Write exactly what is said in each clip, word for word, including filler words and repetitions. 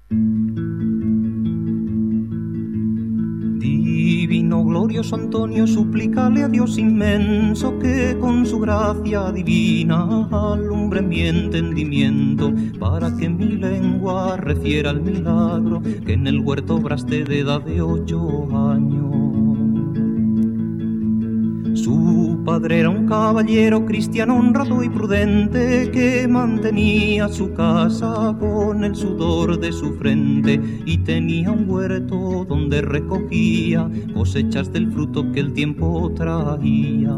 Divino, glorioso Antonio, suplícale a Dios inmenso que con su gracia divina alumbre mi entendimiento, para que mi lengua refiera el milagro que en el huerto obraste de edad de ocho años. Su padre era un caballero cristiano honrado y prudente, que mantenía su casa con el sudor de su frente, y tenía un huerto donde recogía cosechas del fruto que el tiempo traía.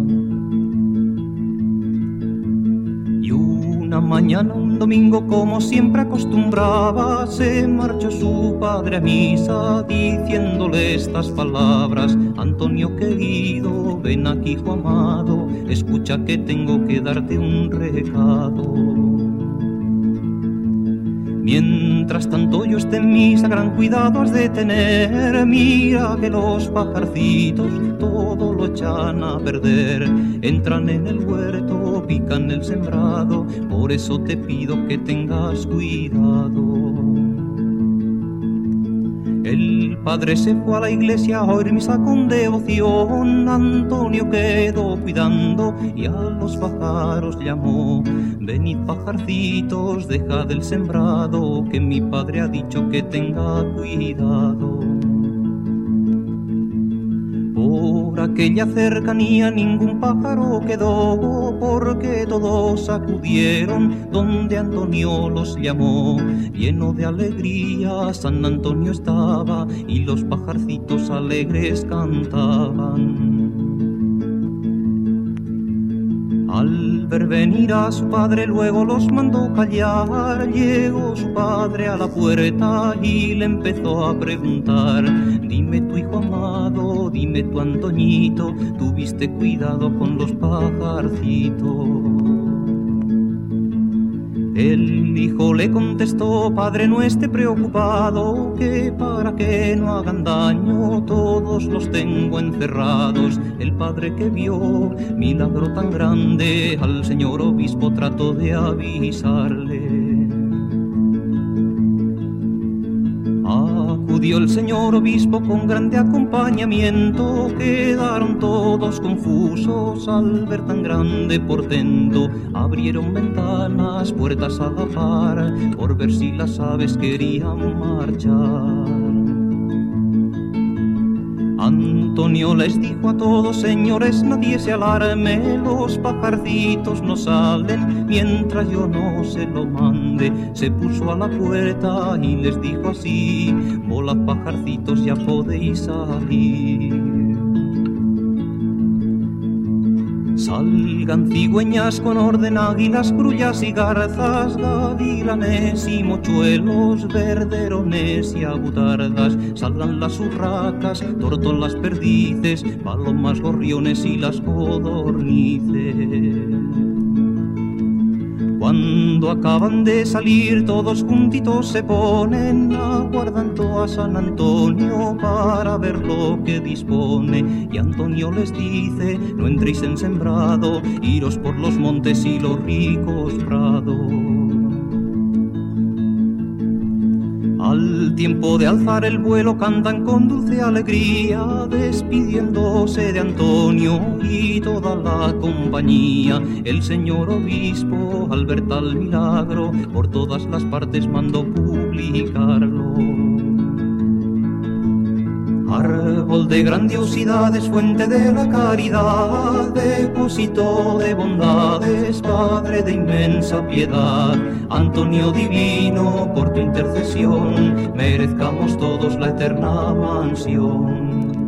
Y una mañana, un domingo, como siempre acostumbraba, se marchó su padre a misa diciéndole estas palabras: Antonio querido, ven aquí, hijo amado, escucha que tengo que darte un recado. Mientras tanto yo esté en misa, gran cuidado has de tener. Mira que los pajarcitos todo lo echan a perder. Entran en el huerto, pican el sembrado, por eso te pido que tengas cuidado. El padre se fue a la iglesia a oír misa con devoción. Antonio quedó cuidando y a los pájaros llamó: venid pajarcitos, dejad el sembrado, que mi padre ha dicho que tenga cuidado. Por aquella cercanía ningún pájaro quedó, porque todos acudieron donde Antonio los llamó. Lleno de alegría San Antonio estaba, y los pajarcitos alegres cantaban. Al ver venir a su padre luego los mandó callar. Llegó su padre a la puerta y le empezó a preguntar: dime tu hijo amado, dime tu Antoñito, ¿tuviste cuidado con los pajarcitos? El hijo le contestó: padre, no esté preocupado, que para que no hagan daño todos los tengo encerrados. El padre, que vio milagro tan grande, al señor obispo trató de avisarle. Acudió el señor obispo con grande acompañamiento, quedaron todos confusos al ver tan grande portento. Abrieron ventanas, puertas a la par, por ver si las aves querían marchar. Antonio les dijo a todos: señores, nadie se alarme, los pajarcitos no salen mientras yo no se lo mande. Se puso a la puerta y les dijo así: volad pajarcitos, ya podéis salir. Salgan cigüeñas con orden, águilas, grullas y garzas, gavilanes y mochuelos, verderones y agutardas. Salgan las urracas, tórtolas, perdices, palomas, gorriones y las codornices. Cuando acaban de salir todos juntitos se ponen, aguardando a San Antonio para ver lo que dispone. Y Antonio les dice: no entréis en sembrado, iros por los montes y los ricos prados. Al tiempo de alzar el vuelo cantan con dulce alegría, despidiéndose de Antonio y toda la compañía. El señor obispo, al ver tal milagro, por todas las partes mandó publicarlo. Árbol de grandiosidades, fuente de la caridad, depósito de bondades, Padre de inmensa piedad. Antonio divino, por tu intercesión, merezcamos todos la eterna mansión.